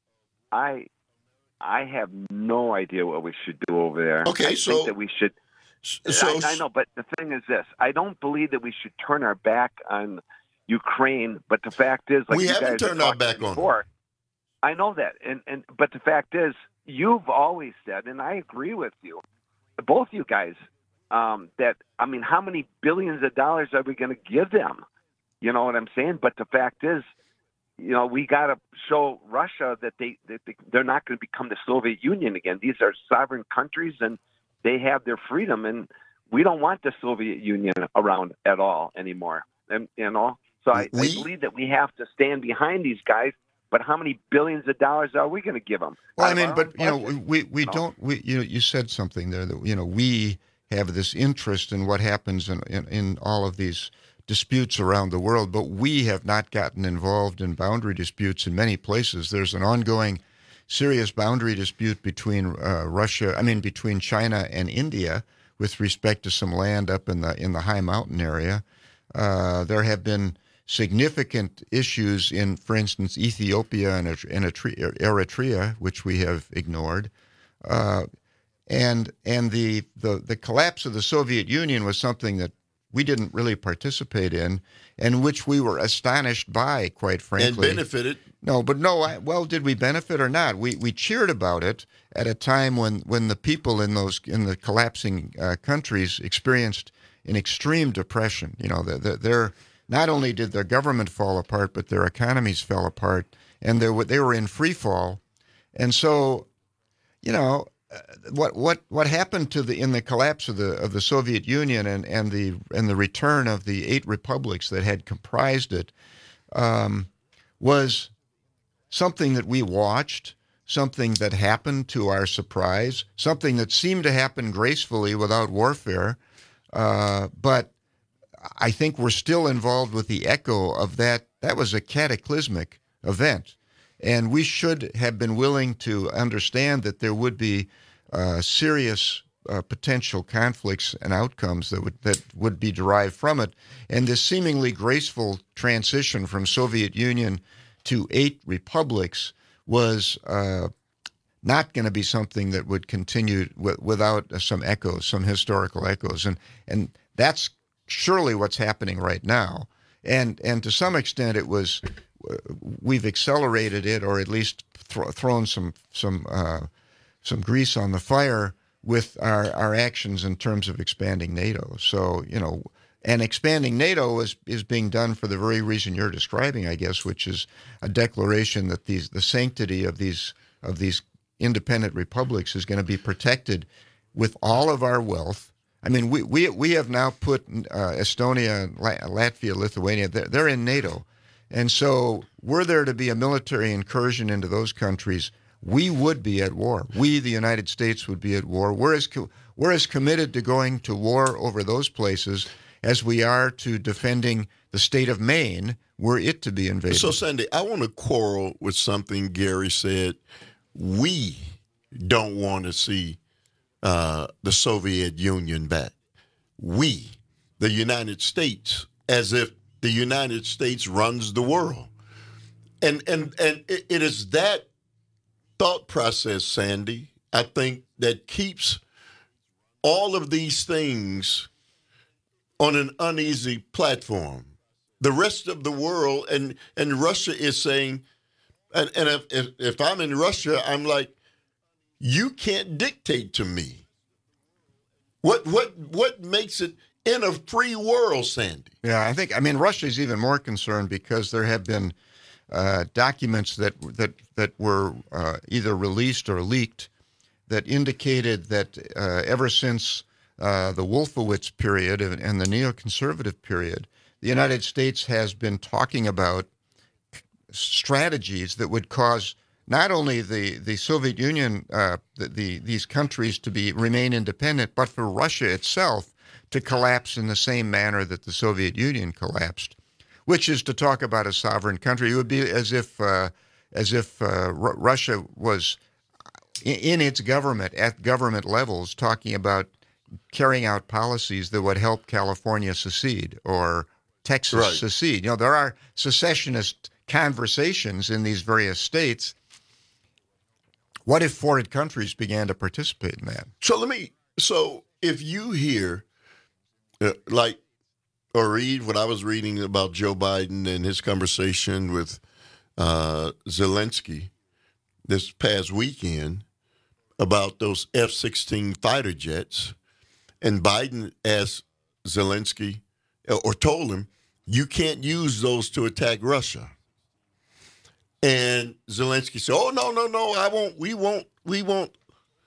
I I have no idea what we should do over there. Okay, I so think that we should. So I, I know, but the thing is this: I don't believe that we should turn our back on Ukraine. But the fact is, like we you haven't guys turned our back before, on it. I know that, and and but the fact is, you've always said, and I agree with you, both you guys, um, that I mean, how many billions of dollars are we going to give them? You know what I'm saying? But the fact is. You know, we got to show Russia that they that they, they're not going to become the Soviet Union again. These are sovereign countries, and they have their freedom. And we don't want the Soviet Union around at all anymore. And you know, so I, we, I believe that we have to stand behind these guys. But how many billions of dollars are we going to give them? Well, I mean, but you know, we we don't. We you know, you said something there that you know we have this interest in what happens in in, in all of these disputes around the world, but we have not gotten involved in boundary disputes in many places. There's an ongoing serious boundary dispute between uh, Russia, I mean, between China and India with respect to some land up in the in the high mountain area. Uh, there have been significant issues in, for instance, Ethiopia and, and Eritrea, which we have ignored. Uh, and and the, the, the collapse of the Soviet Union was something that we didn't really participate in, and which we were astonished by, quite frankly. And benefited. No, but no, I, well, did we benefit or not? We we cheered about it at a time when, when the people in those in the collapsing uh, countries experienced an extreme depression. You know, they're, they're, not only did their government fall apart, but their economies fell apart, and they were, they were in free fall. And so, you know, uh, what what what happened to the in the collapse of the of the Soviet Union and and the and the return of the eight republics that had comprised it um, was something that we watched, something that happened to our surprise, something that seemed to happen gracefully without warfare, uh, but I think we're still involved with the echo of that. That was a cataclysmic event. And we should have been willing to understand that there would be uh, serious uh, potential conflicts and outcomes that would that would be derived from it. And this seemingly graceful transition from Soviet Union to eight republics was uh, not going to be something that would continue w- without uh, some echoes, some historical echoes. And and that's surely what's happening right now. And and to some extent it was, uh, we've accelerated it, or at least th- thrown some some uh, some grease on the fire with our, our actions in terms of expanding NATO. So, you know, and expanding NATO is, is being done for the very reason you're describing, I guess, which is a declaration that these the sanctity of these of these independent republics is going to be protected with all of our wealth. I mean, we we, we have now put uh, Estonia, Latvia, Lithuania, they're, they're in NATO. And so were there to be a military incursion into those countries, we would be at war. We, the United States, would be at war. We're as, co- we're as committed to going to war over those places as we are to defending the state of Maine were it to be invaded. So, Sandy, I want to quarrel with something Gary said. We don't want to see uh, the Soviet Union back. We, the United States, as if the United States runs the world. And, and, and it, it is that thought process, Sandy, I think, that keeps all of these things on an uneasy platform. The rest of the world, and, and Russia is saying, and, and if, if, if I'm in Russia, I'm like, you can't dictate to me. What what what makes it in a free world, Sandy? Yeah, I think, I mean, Russia is even more concerned because there have been uh, documents that that that were uh, either released or leaked that indicated that uh, ever since uh, the Wolfowitz period and, and the neoconservative period, the United States has been talking about strategies that would cause not only the, the Soviet Union, uh, the, the these countries to be remain independent, but for Russia itself to collapse in the same manner that the Soviet Union collapsed, which is to talk about a sovereign country. It would be as if uh, as if uh, R- Russia was in, in its government at government levels talking about carrying out policies that would help California secede or Texas right. secede. You know, there are secessionist conversations in these various states. What if foreign countries began to participate in that? So let me, so if you hear, uh, like, or read what I was reading about Joe Biden and his conversation with uh, Zelensky this past weekend about those F sixteen fighter jets, and Biden asked Zelensky, or told him, you can't use those to attack Russia. And Zelensky said, "Oh no, no, no! I won't. We won't. We won't."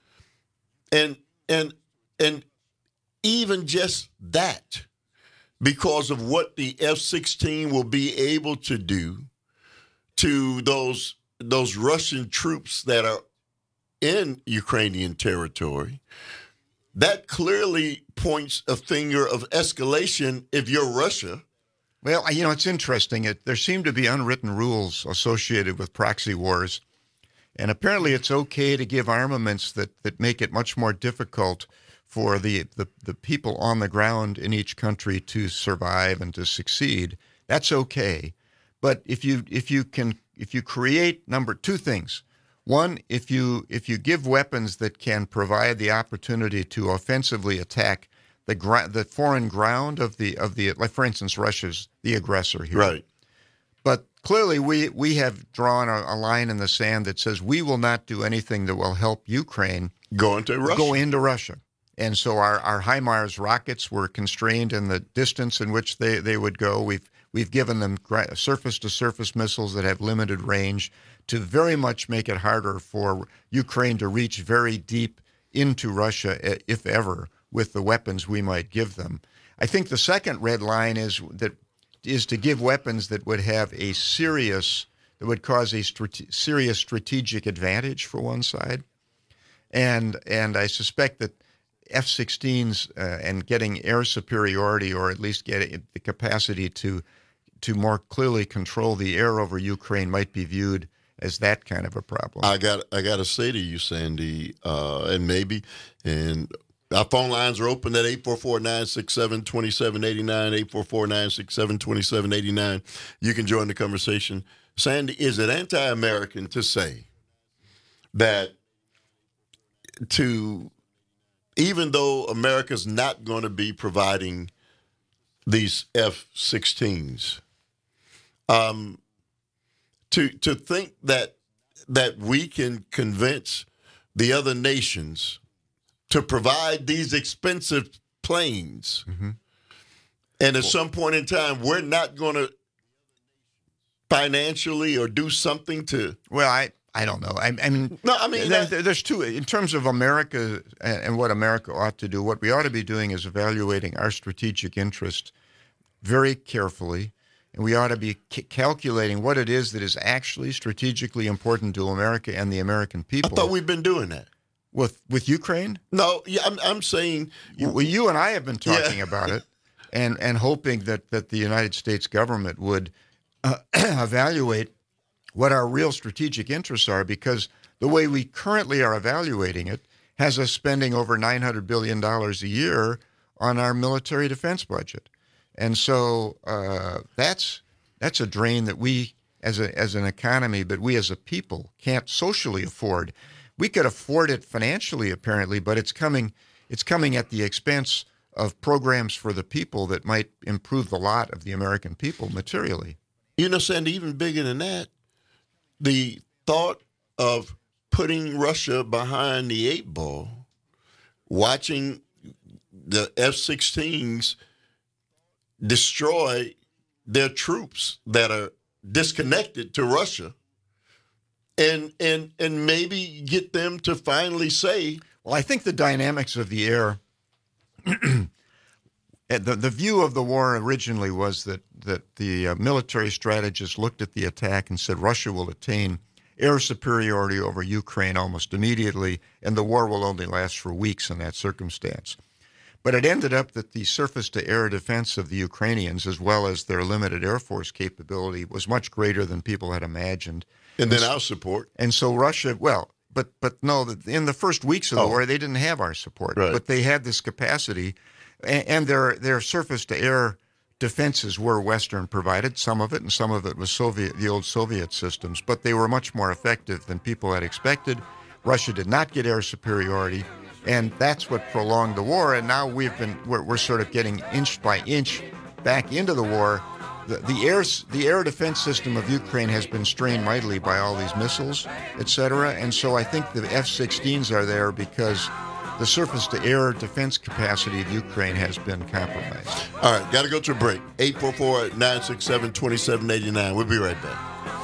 And and and even just that, because of what the F sixteen will be able to do to those those Russian troops that are in Ukrainian territory, that clearly points a finger of escalation if you're Russia. Well, you know, it's interesting. It, there seem to be unwritten rules associated with proxy wars, and apparently it's okay to give armaments that, that make it much more difficult for the, the, the people on the ground in each country to survive and to succeed. That's okay. But if you if you can if you create number two things. One, if you if you give weapons that can provide the opportunity to offensively attack the gr- the foreign ground of the of the like for instance Russia's the aggressor here. Right. But clearly we we have drawn a, a line in the sand that says we will not do anything that will help Ukraine go into Russia. Go into Russia. And so our, our HIMARS rockets were constrained in the distance in which they, they would go. We've we've given them surface-to-surface missiles that have limited range to very much make it harder for Ukraine to reach very deep into Russia, if ever, with the weapons we might give them. I think the second red line is that is to give weapons that would have a serious, that would cause a strate- serious strategic advantage for one side. And and I suspect that F sixteens uh, and getting air superiority, or at least getting the capacity to to more clearly control the air over Ukraine, might be viewed as that kind of a problem. I got I got to say to you, Sandy, uh, and maybe, and our phone lines are open at eight four four, nine six seven, two seven eight nine, eight four four, nine six seven, two seven eight nine. You can join the conversation. Sandy, is it anti-American to say that to, even though America's not going to be providing these F sixteens, um, to to think that that we can convince the other nations to provide these expensive planes, mm-hmm. and at well, some point in time, we're not going to financially or do something to... Well, I, I don't know. I, I mean, no, I mean there, that, there's two. In terms of America and, and what America ought to do, what we ought to be doing is evaluating our strategic interest very carefully, and we ought to be c- calculating what it is that is actually strategically important to America and the American people. I thought we've been doing that. With with Ukraine? No, yeah, I'm, I'm saying... Well, you and I have been talking yeah. about it and, and hoping that, that the United States government would uh, evaluate what our real strategic interests are, because the way we currently are evaluating it has us spending over nine hundred billion dollars a year on our military defense budget. And so uh, that's that's a drain that we, as a as an economy, but we as a people can't socially afford. We could afford it financially, apparently, but it's coming it's coming at the expense of programs for the people that might improve the lot of the American people materially. You know, Sandy, even bigger than that, the thought of putting Russia behind the eight ball, watching the F sixteens destroy their troops that are disconnected to Russia, and and and maybe get them to finally say... Well, I think the dynamics of the air, the, the view of the war originally was that, that the uh, military strategists looked at the attack and said Russia will attain air superiority over Ukraine almost immediately, and the war will only last for weeks in that circumstance. But it ended up that the surface-to-air defense of the Ukrainians, as well as their limited Air Force capability, was much greater than people had imagined. And then our support. And so Russia, well, but but no, in the first weeks of the oh. war, they didn't have our support. Right. But they had this capacity, and, and their their surface-to-air defenses were Western provided, some of it, and some of it was Soviet, the old Soviet systems. But they were much more effective than people had expected. Russia did not get air superiority, and that's what prolonged the war. And now we've been we're, we're sort of getting inch by inch back into the war. The, the air the air defense system of Ukraine has been strained mightily by all these missiles, et cetera. And so I think the F sixteens are there because the surface-to-air defense capacity of Ukraine has been compromised. All right, got to go to a break. eight four four, nine six seven, two seven eight nine. We'll be right back.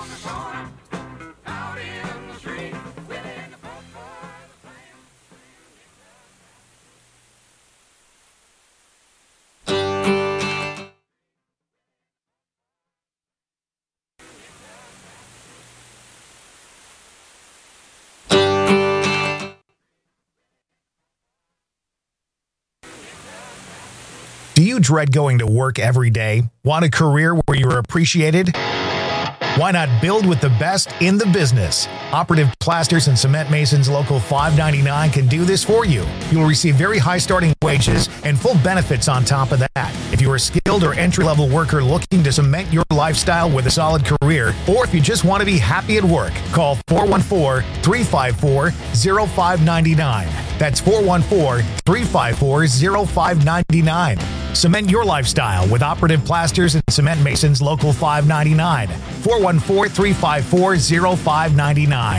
Do you dread going to work every day? Want a career where you're appreciated? Why not build with the best in the business? Operative Plasters and Cement Masons Local five ninety-nine can do this for you. You'll receive very high starting wages and full benefits on top of that. If you're a skilled or entry-level worker looking to cement your lifestyle with a solid career, or if you just want to be happy at work, call four one four, three five four, zero five nine nine. That's four one four, three five four, zero five nine nine. Cement your lifestyle with Operative Plasters and Cement Masons Local five ninety-nine. four one four, three five four, zero five nine nine.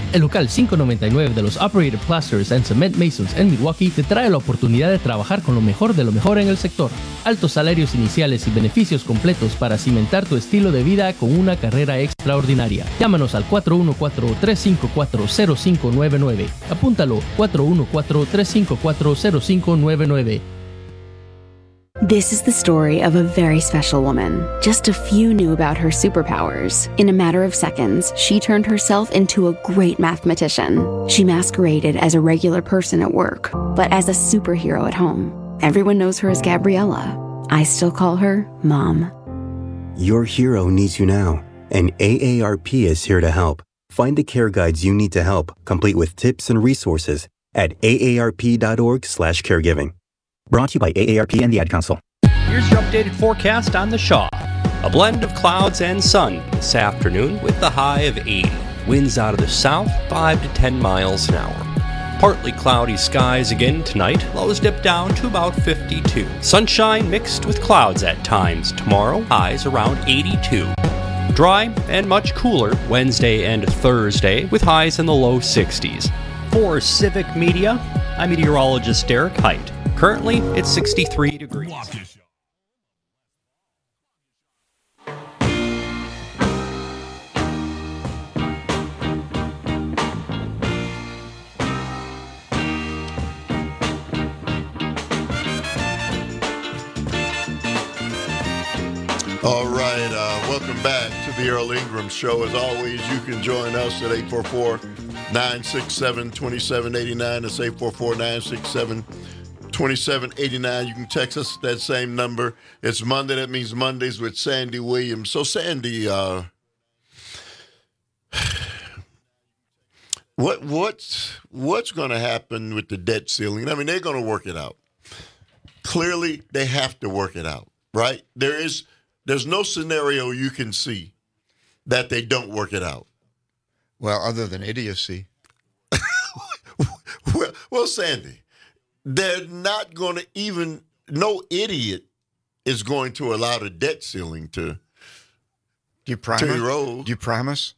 El local quinientos noventa y nueve de los Operated Plasters and Cement Masons en Milwaukee te trae la oportunidad de trabajar con lo mejor de lo mejor en el sector. Altos salarios iniciales y beneficios completos para cimentar tu estilo de vida con una carrera extraordinaria. Llámanos al cuatro uno cuatro, tres cinco cuatro, cero cinco nueve nueve. Apúntalo, cuatro uno cuatro, tres cinco cuatro, cero cinco nueve nueve. This is the story of a very special woman. Just a few knew about her superpowers. In a matter of seconds, she turned herself into a great mathematician. She masqueraded as a regular person at work, but as a superhero at home. Everyone knows her as Gabriella. I still call her Mom. Your hero needs you now, and A A R P is here to help. Find the care guides you need to help, complete with tips and resources at A A R P dot org slash caregiving. Brought to you by A A R P and the Ad Council. Here's your updated forecast on the Shaw. A blend of clouds and sun this afternoon with the high of eighty. Winds out of the south, five to ten miles an hour. Partly cloudy skies again tonight. Lows dip down to about fifty-two. Sunshine mixed with clouds at times tomorrow. Highs around eighty-two. Dry and much cooler Wednesday and Thursday with highs in the low sixties. For Civic Media, I'm meteorologist Derek Height. Currently, it's sixty-three degrees. All right, uh, welcome back to the Earl Ingram Show. As always, you can join us at eight four four, nine six seven, two seven eight nine. That's eight four four, nine six seven, two seven eight nine. You can text us at that same number. It's Monday. That means Mondays with Sandy Williams. So, Sandy, uh, what what's what's going to happen with the debt ceiling? I mean, they're going to work it out. Clearly, they have to work it out, right? There is there's no scenario you can see that they don't work it out. Well, other than idiocy. well, well, Sandy, they're not going to even, no idiot is going to allow the debt ceiling to, Do you promise? to erode. Do you promise?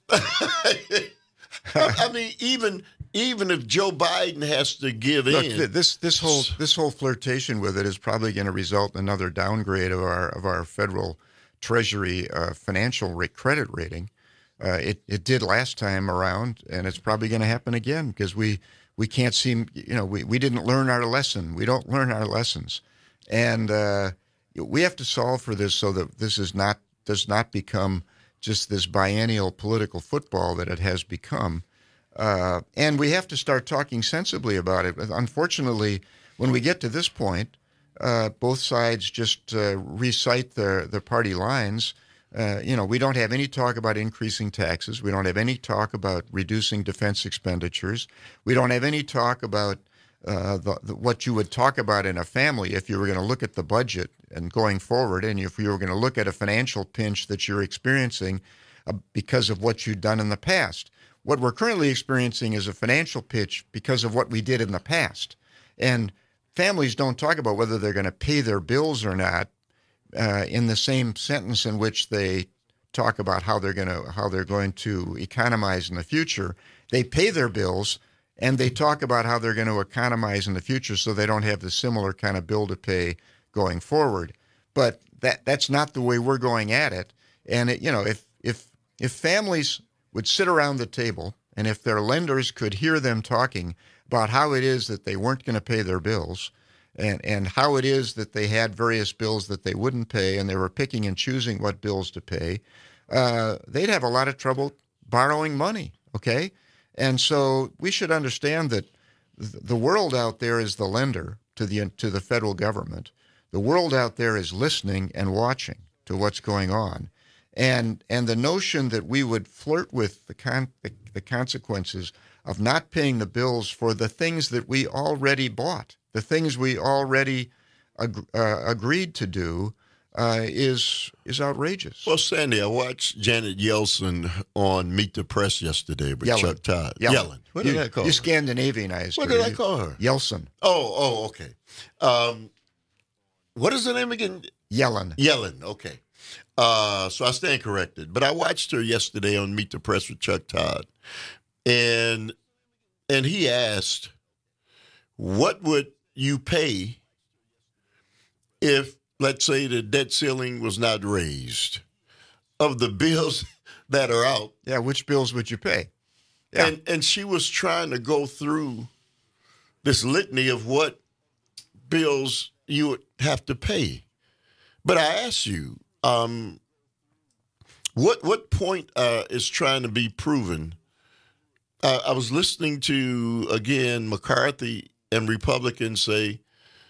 I mean, even even if Joe Biden has to give Look, in. th- this this whole this whole flirtation with it is probably going to result in another downgrade of our of our federal Treasury uh, financial rate, credit rating. Uh, it it did last time around, and it's probably going to happen again because we we can't seem you know we, we didn't learn our lesson. We don't learn our lessons, and uh, we have to solve for this so that this is not does not become just this biennial political football that it has become. Uh, and we have to start talking sensibly about it. Unfortunately, when we get to this point, uh, both sides just uh, recite their, their party lines. Uh, you know, we don't have any talk about increasing taxes. We don't have any talk about reducing defense expenditures. We don't have any talk about uh, the, the, what you would talk about in a family if you were going to look at the budget and going forward, and if you were going to look at a financial pinch that you're experiencing uh, because of what you've done in the past. What we're currently experiencing is a financial pitch because of what we did in the past. And families don't talk about whether they're going to pay their bills or not uh, in the same sentence in which they talk about how they're going to how they're going to economize in the future. They pay their bills and they talk about how they're going to economize in the future so they don't have the similar kind of bill to pay going forward. But that that's not the way we're going at it. And it, you know, if if if families would sit around the table, and if their lenders could hear them talking about how it is that they weren't going to pay their bills, and, and how it is that they had various bills that they wouldn't pay, and they were picking and choosing what bills to pay, uh, they'd have a lot of trouble borrowing money, okay? And so we should understand that the world out there is the lender to the to the federal government. The world out there is listening and watching to what's going on. And and the notion that we would flirt with the, con- the the consequences of not paying the bills for the things that we already bought, the things we already ag- uh, agreed to do, uh, is is outrageous. Well, Sandy, I watched Janet Yellen on Meet the Press yesterday with Yellen. Chuck Todd. Yellen. Yellen. What did you, I call you her? Scandinavianized What her. did I You- call her? Yeltsin. Oh, oh, okay. Um, what is her name again? Yellen. Yellen, okay. Uh, so I stand corrected. But I watched her yesterday on Meet the Press with Chuck Todd. and and he asked, what would you pay if, let's say, the debt ceiling was not raised? Of the bills that are out. Yeah, which bills would you pay? Yeah. And and she was trying to go through this litany of what bills you would have to pay. But I ask you, um, what what point uh, is trying to be proven? Uh, I was listening to, again, McCarthy and Republicans say,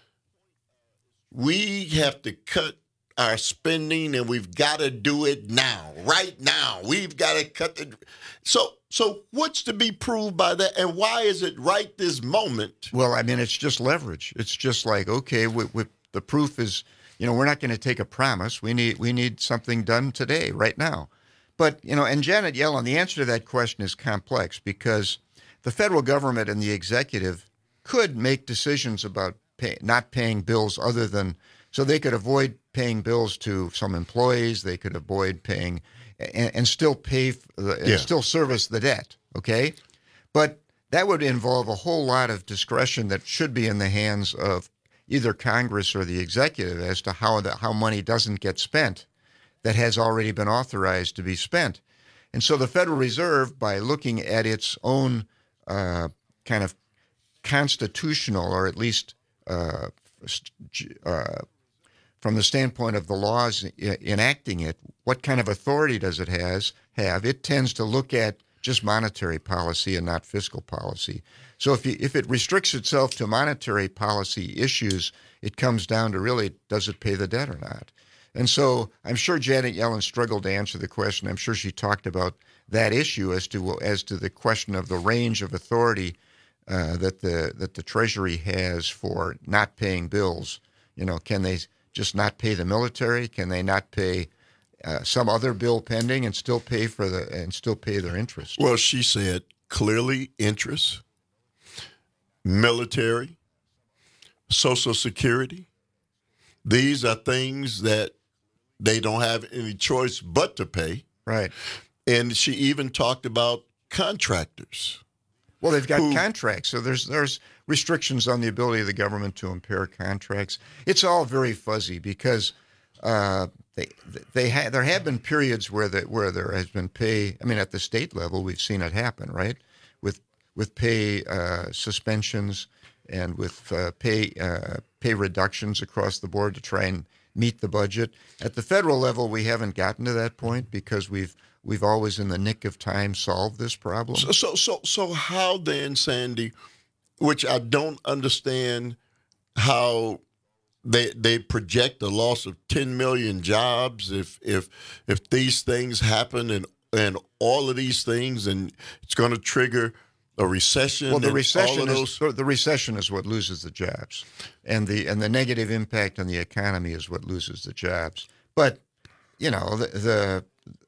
we have to cut our spending and we've got to do it now, right now. We've got to cut the... So, so what's to be proved by that, and why is it right this moment? Well, I mean, it's just leverage. It's just like, okay, we, we, the proof is, you know, we're not going to take a promise. We need we need something done today, right now. But, you know, and Janet Yellen, the answer to that question is complex because the federal government and the executive could make decisions about pay, not paying bills other than, so they could avoid paying bills to some employees, they could avoid paying, and, and still pay, the, and Yeah. still service the debt, okay? But that would involve a whole lot of discretion that should be in the hands of either Congress or the executive as to how the, how money doesn't get spent that has already been authorized to be spent. And so the Federal Reserve, by looking at its own uh, kind of constitutional, or at least uh, uh, from the standpoint of the laws I- enacting it, what kind of authority does it has have? It tends to look at just monetary policy and not fiscal policy. So if you, if it restricts itself to monetary policy issues, it comes down to really, does it pay the debt or not? And so I'm sure Janet Yellen struggled to answer the question. I'm sure she talked about that issue as to as to the question of the range of authority uh, that the that the Treasury has for not paying bills. You know, can they just not pay the military? Can they not pay uh, some other bill pending and still pay for the and still pay their interest? Well, she said clearly interest, military, Social Security. These are things that they don't have any choice but to pay. Right. And she even talked about contractors. Well, they've got who- contracts, so there's there's restrictions on the ability of the government to impair contracts. It's all very fuzzy because uh, they they ha- there have been periods where the, where there has been pay. I mean, at the state level, we've seen it happen, right? With with pay uh, suspensions and with uh, pay uh, pay reductions across the board to try and meet the budget. At the federal level, we haven't gotten to that point because we've we've always, in the nick of time, solved this problem. So, so, so, so how then, Sandy, which I don't understand how they they project a loss of ten million jobs if if if these things happen and and all of these things, and it's going to trigger a recession. Well, the and recession all of those. is the recession is what loses the jobs, and the and the negative impact on the economy is what loses the jobs. But you know the the,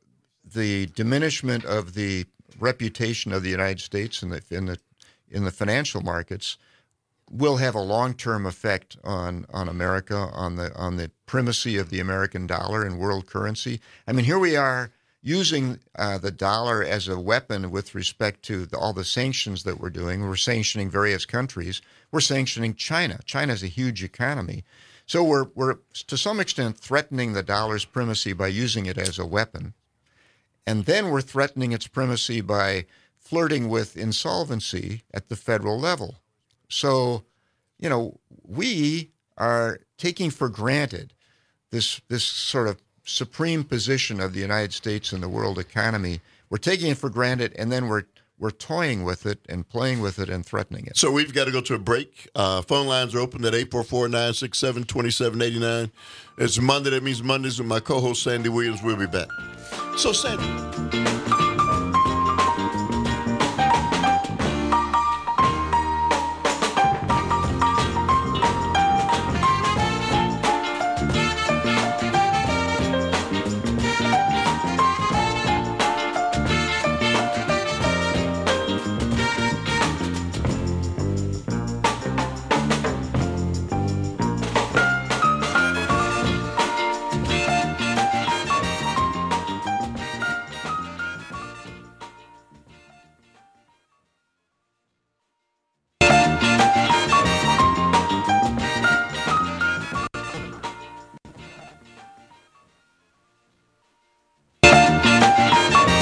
the diminishment of the reputation of the United States in the in the in the financial markets will have a long-term effect on on America, on the on the primacy of the American dollar and world currency. I mean, here we are using uh, the dollar as a weapon with respect to the, all the sanctions that we're doing. We're sanctioning various countries. We're sanctioning China. China is a huge economy. So we're, we're, to some extent, threatening the dollar's primacy by using it as a weapon. And then we're threatening its primacy by flirting with insolvency at the federal level. So, you know, we are taking for granted this this sort of supreme position of the United States in the world economy. We're taking it for granted, and then we're we're toying with it and playing with it and threatening it. So we've got to go to a break. Uh, phone lines are open at eight four four, nine six seven, two seven eight nine. It's Monday. That means Mondays with my co-host, Sandy Williams. We'll be back. So, Sandy.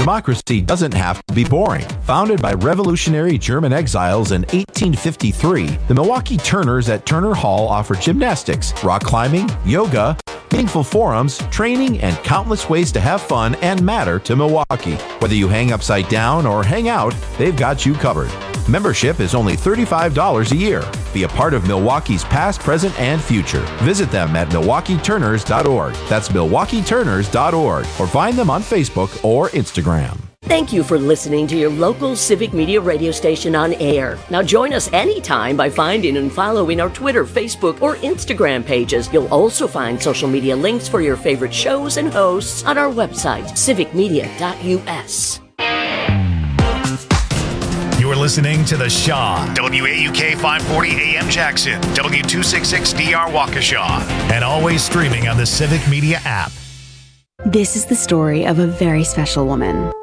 Democracy doesn't have to be boring. Founded by revolutionary German exiles in eighteen fifty-three, the Milwaukee Turners at Turner Hall offer gymnastics, rock climbing, yoga, meaningful forums, training, and countless ways to have fun and matter to Milwaukee. Whether you hang upside down or hang out, they've got you covered. Membership is only thirty-five dollars a year. Be a part of Milwaukee's past, present, and future. Visit them at milwaukee turners dot org. That's milwaukee turners dot org. Or find them on Facebook or Instagram. Thank you for listening to your local Civic Media radio station on air. Now join us anytime by finding and following our Twitter, Facebook, or Instagram pages. You'll also find social media links for your favorite shows and hosts on our website, civic media dot u s. You're listening to The Shaw, W A U K five forty A M Jackson, W two sixty-six D R Waukesha, and always streaming on the Civic Media app. This is the story of a very special woman.